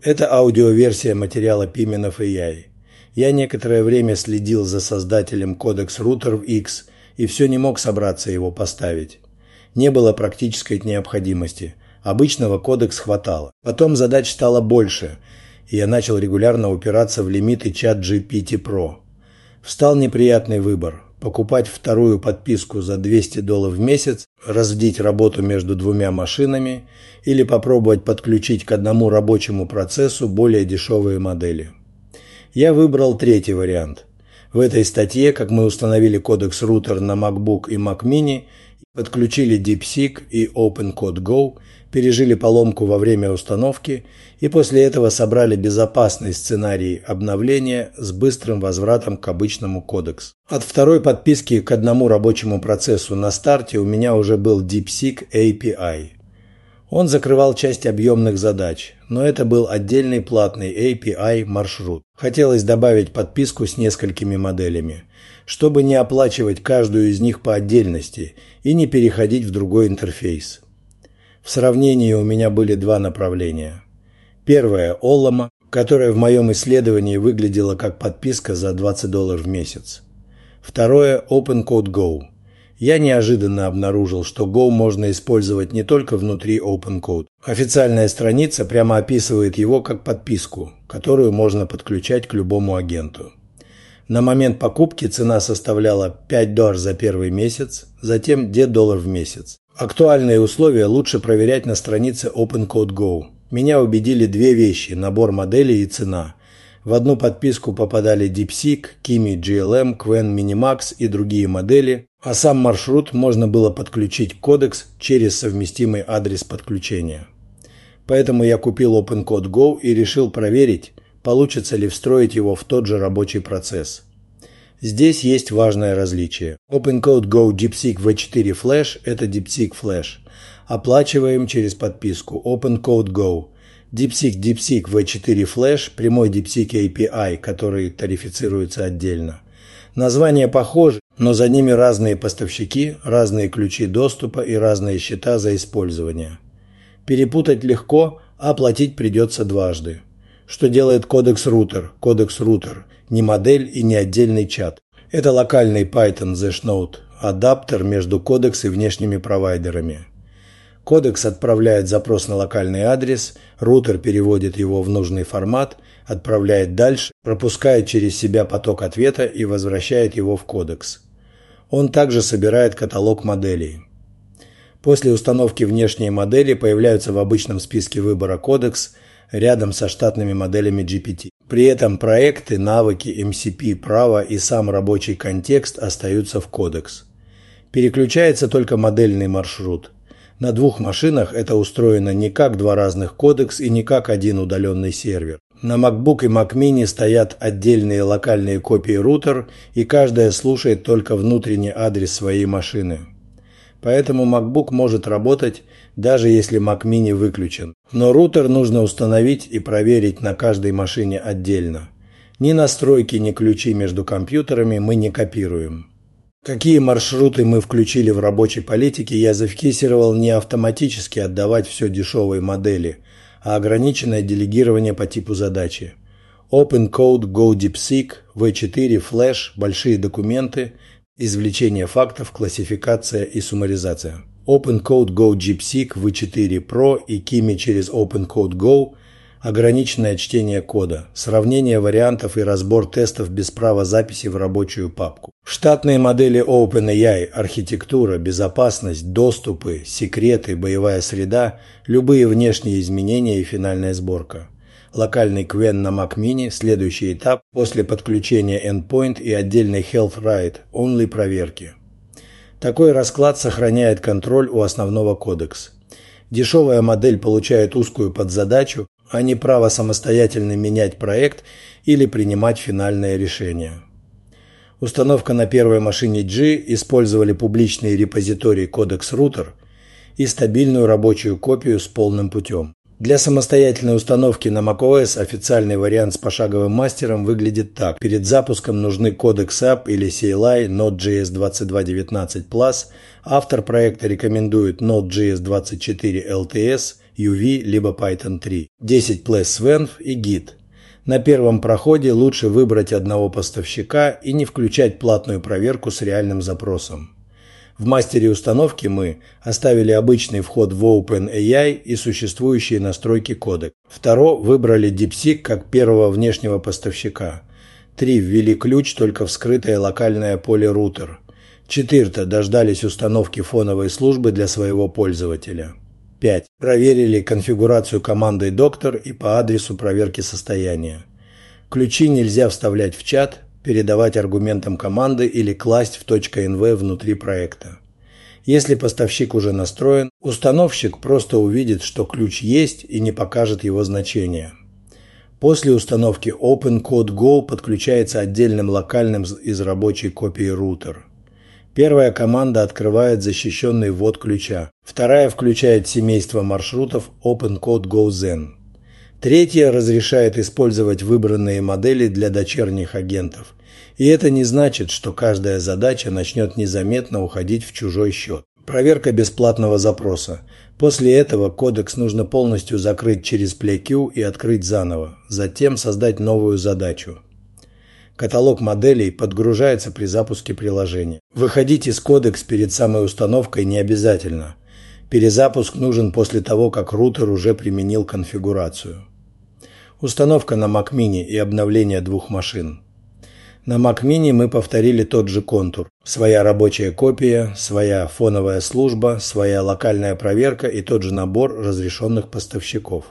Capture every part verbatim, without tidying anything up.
Это аудиоверсия материала Pimenov эй ай. Я некоторое время следил за создателем Codex Router X и все не мог собраться его поставить. Не было практической необходимости. Обычного кодекс хватало. Потом задач стало больше, и я начал регулярно упираться в лимиты ChatGPT Pro. Встал неприятный выбор – покупать вторую подписку за двести долларов в месяц, разбить работу между двумя машинами или попробовать подключить к одному рабочему процессу более дешевые модели. Я выбрал третий вариант. В этой статье, как мы установили Codex Router на MacBook и Mac Mini, подключили DeepSeek и OpenCodeGo, пережили поломку во время установки и после этого собрали безопасный сценарий обновления с быстрым возвратом к обычному кодексу. От второй подписки к одному рабочему процессу на старте у меня уже был DeepSeek эй пи ай. Он закрывал часть объемных задач, но это был отдельный платный эй пи ай маршрут. Хотелось добавить подписку с несколькими моделями, чтобы не оплачивать каждую из них по отдельности и не переходить в другой интерфейс. В сравнении у меня были два направления. Первое – Ollama, которая в моем исследовании выглядела как подписка за двадцать долларов в месяц. Второе – OpenCodeGo. Я неожиданно обнаружил, что Go можно использовать не только внутри OpenCode. Официальная страница прямо описывает его как подписку, которую можно подключать к любому агенту. На момент покупки цена составляла пять долларов за первый месяц, затем десять долларов в месяц. Актуальные условия лучше проверять на странице OpenCodeGo. Меня убедили две вещи – набор моделей и цена. В одну подписку попадали DeepSeek, Kimi джи эл эм, Qwen Minimax и другие модели, а сам маршрут можно было подключить к кодекс через совместимый адрес подключения. Поэтому я купил OpenCodeGo и решил проверить, получится ли встроить его в тот же рабочий процесс. Здесь есть важное различие. OpenCodeGo DeepSeek ви четыре Flash – это DeepSeek Flash. Оплачиваем через подписку OpenCodeGo. DeepSeek DeepSeek ви четыре Flash – прямой DeepSeek эй пи ай, который тарифицируется отдельно. Названия похожи, но за ними разные поставщики, разные ключи доступа и разные счета за использование. Перепутать легко, а платить придется дважды. Что делает Codex Router? Codex Router – не модель и не отдельный чат. Это локальный Python Zsnode, адаптер между кодекс и внешними провайдерами. Кодекс отправляет запрос на локальный адрес, рутер переводит его в нужный формат, отправляет дальше, пропускает через себя поток ответа и возвращает его в кодекс. Он также собирает каталог моделей. После установки внешние модели появляются в обычном списке выбора кодекс рядом со штатными моделями джи пи ти. При этом проекты, навыки, эм си пи, право и сам рабочий контекст остаются в кодекс. Переключается только модельный маршрут. На двух машинах это устроено не как два разных кодекс и не как один удаленный сервер. На MacBook и Mac Mini стоят отдельные локальные копии рутер, и каждая слушает только внутренний адрес своей машины. Поэтому MacBook может работать, даже если Mac Mini выключен. Но рутер нужно установить и проверить на каждой машине отдельно. Ни настройки, ни ключи между компьютерами мы не копируем. Какие маршруты мы включили в рабочей политике, я зафиксировал не автоматически отдавать все дешевой модели, а ограниченное делегирование по типу задачи. OpenCodeGo DeepSeek, ви четыре Flash, большие документы, извлечение фактов, классификация и суммаризация. OpenCodeGo DeepSeek ви четыре Pro и Kimi через OpenCodeGo, ограниченное чтение кода, сравнение вариантов и разбор тестов без права записи в рабочую папку. Штатные модели OpenAI, архитектура, безопасность, доступы, секреты, боевая среда, любые внешние изменения и финальная сборка. Локальный Qwen на Mac Mini, следующий этап после подключения Endpoint и отдельной Health Write, only проверки. Такой расклад сохраняет контроль у основного кодекса. Дешевая модель получает узкую подзадачу, а не право самостоятельно менять проект или принимать финальное решение. Установка на первой машине G использовали публичный репозиторий Codex Router и стабильную рабочую копию с полным путем. Для самостоятельной установки на macOS официальный вариант с пошаговым мастером выглядит так. Перед запуском нужны Codex App или си эл ай Node.js двадцать два девятнадцать плюс. Автор проекта рекомендует Node.js двадцать четыре эл ти эс ю ви либо Python три, десять плэс свенв и гит. На первом проходе лучше выбрать одного поставщика и не включать платную проверку с реальным запросом. В мастере установки мы оставили обычный вход в OpenAI и существующие настройки кодек. Второ выбрали DeepSeek как первого внешнего поставщика. Три ввели ключ только в скрытое локальное поле рутер. Четырто дождались установки фоновой службы для своего пользователя. пять. Проверили конфигурацию командой доктор и по адресу проверки состояния. Ключи нельзя вставлять в чат, передавать аргументам команды или класть в .env внутри проекта. Если поставщик уже настроен, установщик просто увидит, что ключ есть и не покажет его значение. После установки OpenCodeGo подключается отдельным локальным из рабочей копии рутер. Первая команда открывает защищенный ввод ключа. Вторая включает семейство маршрутов OpenCodeGoZen. Третья разрешает использовать выбранные модели для дочерних агентов. И это не значит, что каждая задача начнет незаметно уходить в чужой счет. Проверка бесплатного запроса. После этого кодекс нужно полностью закрыть через PlayQ и открыть заново. Затем создать новую задачу. Каталог моделей подгружается при запуске приложения. Выходить из кодекс перед самой установкой не обязательно. Перезапуск нужен после того, как рутер уже применил конфигурацию. Установка на Mac Mini и обновление двух машин. На Mac Mini мы повторили тот же контур. Своя рабочая копия, своя фоновая служба, своя локальная проверка и тот же набор разрешенных поставщиков.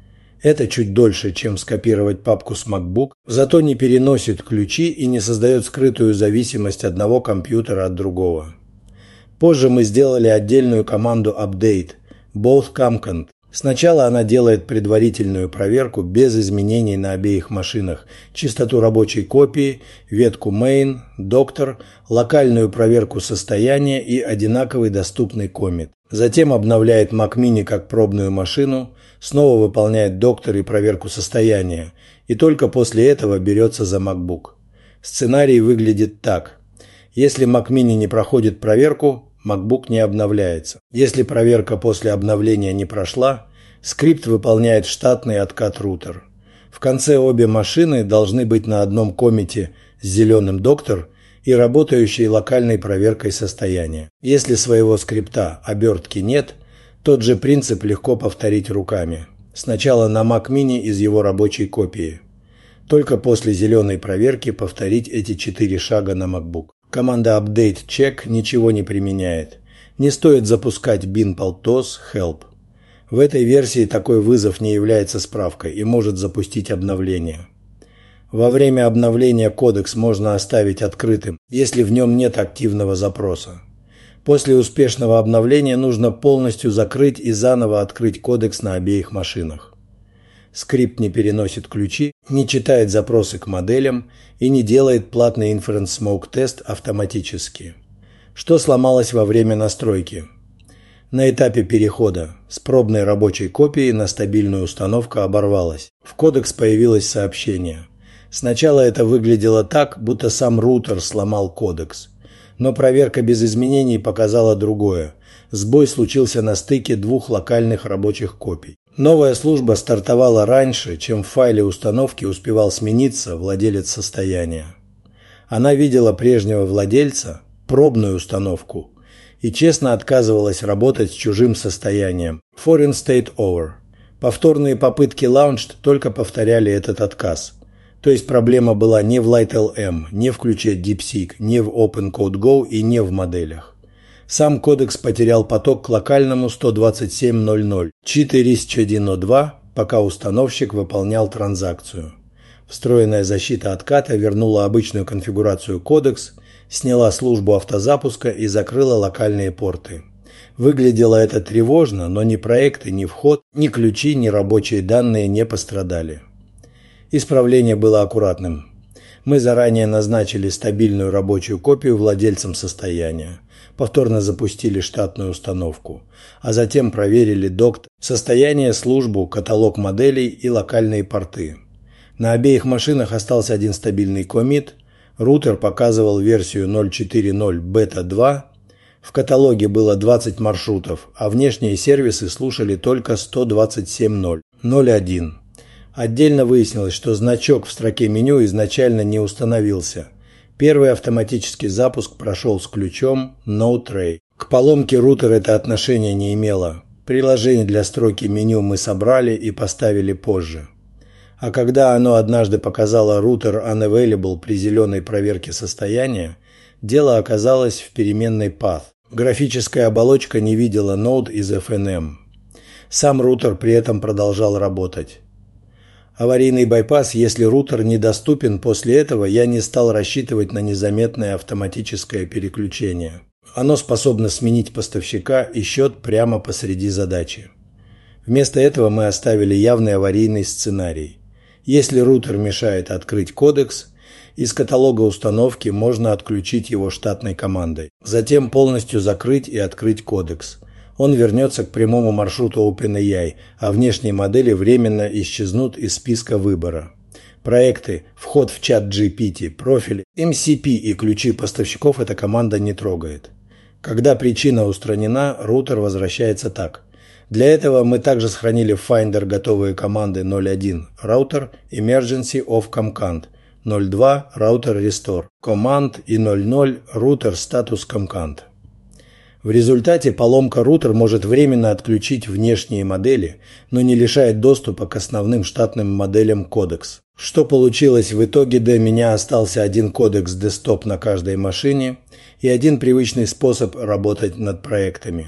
Это чуть дольше, чем скопировать папку с MacBook, зато не переносит ключи и не создает скрытую зависимость одного компьютера от другого. Позже мы сделали отдельную команду update, both comcont. Сначала она делает предварительную проверку без изменений на обеих машинах, частоту рабочей копии, ветку main, доктор, локальную проверку состояния и одинаковый доступный коммит. Затем обновляет Mac Mini как пробную машину, снова выполняет доктор и проверку состояния, и только после этого берется за MacBook. Сценарий выглядит так. Если Mac Mini не проходит проверку, MacBook не обновляется. Если проверка после обновления не прошла, скрипт выполняет штатный откат рутер. В конце обе машины должны быть на одном коммите с зеленым доктор и работающей локальной проверкой состояния. Если своего скрипта обертки нет, тот же принцип легко повторить руками. Сначала на Mac Mini из его рабочей копии. Только после зеленой проверки повторить эти четыре шага на MacBook. Команда update check ничего не применяет. Не стоит запускать bin paltos help. В этой версии такой вызов не является справкой и может запустить обновление. Во время обновления кодекс можно оставить открытым, если в нем нет активного запроса. После успешного обновления нужно полностью закрыть и заново открыть кодекс на обеих машинах. Скрипт не переносит ключи, не читает запросы к моделям и не делает платный Inference Smoke тест автоматически. Что сломалось во время настройки? На этапе перехода с пробной рабочей копии на стабильную установку оборвалась. В кодекс появилось сообщение. Сначала это выглядело так, будто сам рутер сломал кодекс. Но проверка без изменений показала другое. Сбой случился на стыке двух локальных рабочих копий. Новая служба стартовала раньше, чем в файле установки успевал смениться владелец состояния. Она видела прежнего владельца, пробную установку, и честно отказывалась работать с чужим состоянием. Foreign State Over. Повторные попытки Launched только повторяли этот отказ. То есть проблема была не в LightLM, не в ключе DeepSeek, не в OpenCodeGo и не в моделях. Сам кодекс потерял поток к локальному сто двадцать семь точка ноль ноль четыре тысячи сто два, пока установщик выполнял транзакцию. Встроенная защита отката вернула обычную конфигурацию кодекс, сняла службу автозапуска и закрыла локальные порты. Выглядело это тревожно, но ни проекты, ни вход, ни ключи, ни рабочие данные не пострадали. Исправление было аккуратным. Мы заранее назначили стабильную рабочую копию владельцам состояния, повторно запустили штатную установку, а затем проверили докт, состояние, службу, каталог моделей и локальные порты. На обеих машинах остался один стабильный коммит, рутер показывал версию ноль четыре ноль бета два, В каталоге было двадцать маршрутов, а внешние сервисы слушали только сто двадцать семь ноль ноль один. Отдельно выяснилось, что значок в строке меню изначально не установился. Первый автоматический запуск прошел с ключом No Tray. К поломке рутер это отношение не имело. Приложение для строки меню мы собрали и поставили позже. А когда оно однажды показало рутер unavailable при зеленой проверке состояния, дело оказалось в переменной path. Графическая оболочка не видела ноут из эф эн эм. Сам рутер при этом продолжал работать. Аварийный байпас, если рутер недоступен после этого, я не стал рассчитывать на незаметное автоматическое переключение. Оно способно сменить поставщика и счет прямо посреди задачи. Вместо этого мы оставили явный аварийный сценарий. Если рутер мешает открыть кодекс, из каталога установки можно отключить его штатной командой. Затем полностью закрыть и открыть кодекс. Он вернется к прямому маршруту OpenAI, а внешние модели временно исчезнут из списка выбора. Проекты, вход в чат джи пи ти, профиль, эм си пи и ключи поставщиков эта команда не трогает. Когда причина устранена, рутер возвращается так. Для этого мы также сохранили в Finder готовые команды ноль один Router Emergency of Comcant, ноль два Router Restore Command и ноль ноль Router Status Comcant. В результате поломка рутер может временно отключить внешние модели, но не лишает доступа к основным штатным моделям кодекс. Что получилось в итоге? До меня остался один кодекс десктоп на каждой машине и один привычный способ работать над проектами.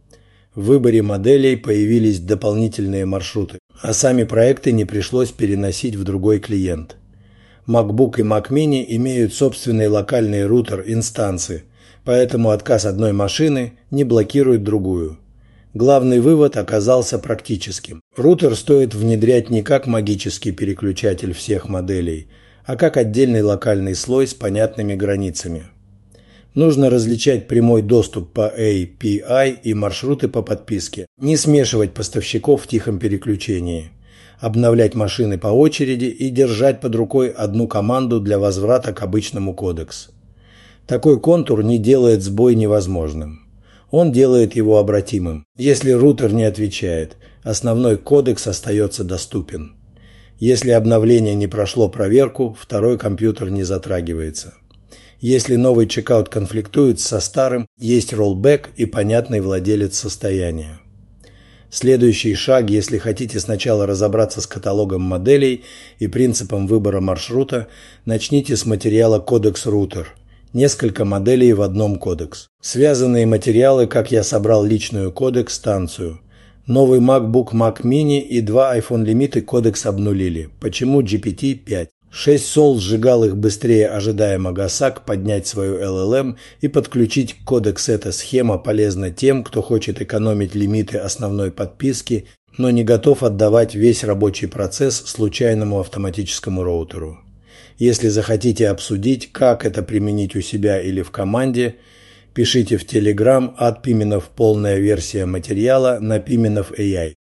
В выборе моделей появились дополнительные маршруты, а сами проекты не пришлось переносить в другой клиент. MacBook и Mac Mini имеют собственный локальный рутер инстанции, поэтому отказ одной машины не блокирует другую. Главный вывод оказался практическим. Рутер стоит внедрять не как магический переключатель всех моделей, а как отдельный локальный слой с понятными границами. Нужно различать прямой доступ по эй пи ай и маршруты по подписке, не смешивать поставщиков в тихом переключении, обновлять машины по очереди и держать под рукой одну команду для возврата к обычному кодекс. Такой контур не делает сбой невозможным. Он делает его обратимым. Если рутер не отвечает, основной кодекс остается доступен. Если обновление не прошло проверку, второй компьютер не затрагивается. Если новый чекаут конфликтует со старым, есть роллбэк и понятный владелец состояния. Следующий шаг, если хотите сначала разобраться с каталогом моделей и принципом выбора маршрута, начните с материала «Кодекс Рутер». Несколько моделей в одном кодекс. Связанные материалы, как я собрал личную кодекс-станцию. Новый MacBook Mac Mini и два iPhone лимиты кодекс обнулили. Почему джи пи ти пять? шесть сол сжигал их быстрее ожидаемого ОСАК поднять свою эл эл эм и подключить к кодекс. Эта схема полезна тем, кто хочет экономить лимиты основной подписки, но не готов отдавать весь рабочий процесс случайному автоматическому роутеру. Если захотите обсудить, как это применить у себя или в команде, пишите в Telegram от Пименов полная версия материала на Пименов эй ай.